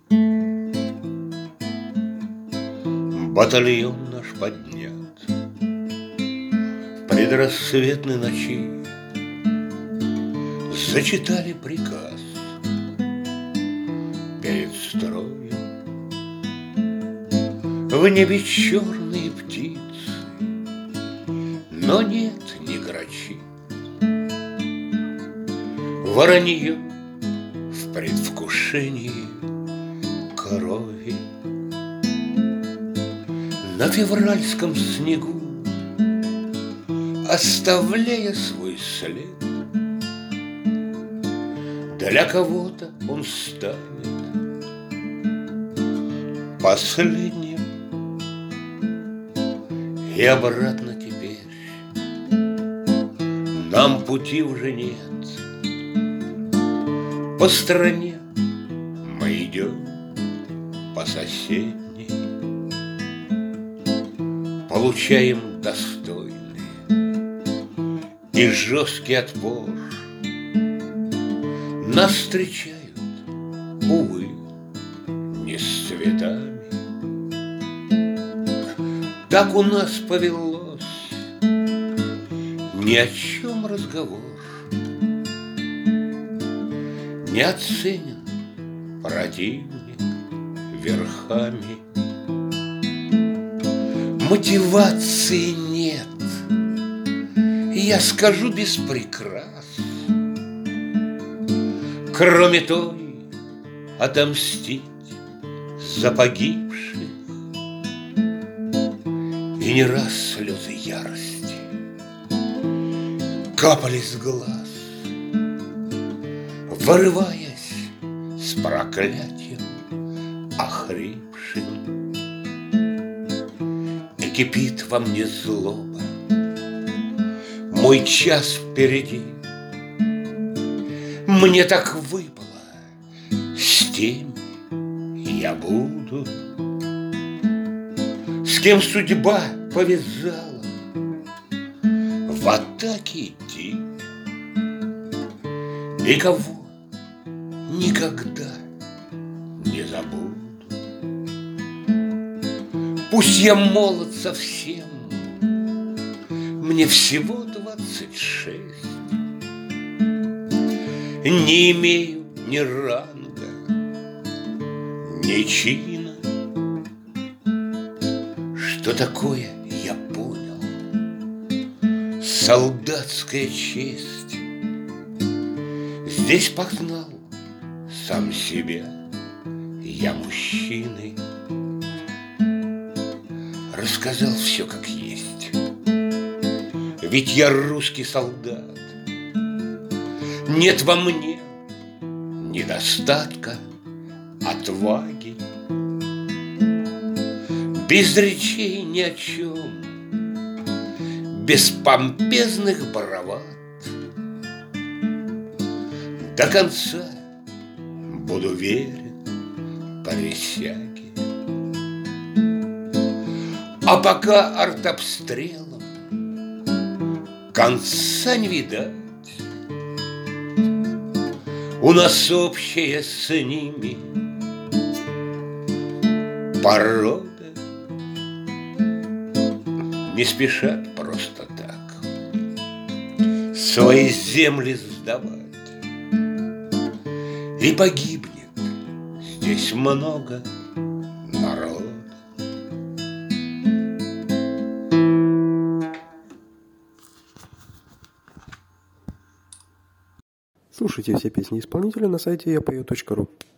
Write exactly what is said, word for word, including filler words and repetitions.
Батальон наш поднят в предрассветной ночи, зачитали приказ перед строем. В небе черные птицы, но нет ни грачи. Воронье в предвкушении крови. На февральском снегу, оставляя свой след, для кого-то он станет последним. И обратно теперь нам пути уже нет. По стране мы идем, по соседней, получаем достойный и жесткий отпор. Нас встречают, увы, не с цветами. Так у нас повелось, ни о чем разговор. Не оценен противник верхами. Мотивации нет, я скажу без прикрас, кроме той отомстить за погибших. И не раз слезы ярости капали с глаз, вырываясь с проклятием охрипшим. И кипит во мне злоба, мой час впереди. Мне так выпало, с тем я буду, с кем судьба повязала в атаке идти, и кого никогда не забуду. Пусть я молод совсем, мне всего двадцать шесть, не имею ни ранга, ни чина. Что такое, я понял, солдатская честь. Здесь познал сам себя я мужчиной. Рассказал все как есть, ведь я русский солдат. Нет во мне недостатка отваги. Без речей ни о чем, без помпезных бравад, до конца буду верен присяге. А пока артобстрелом конца не видать, у нас общее с ними порода. Не спешат просто так свои земли сдавать, и погибнет здесь много народа. Слушайте все песни исполнителя на сайте я пою точка ру.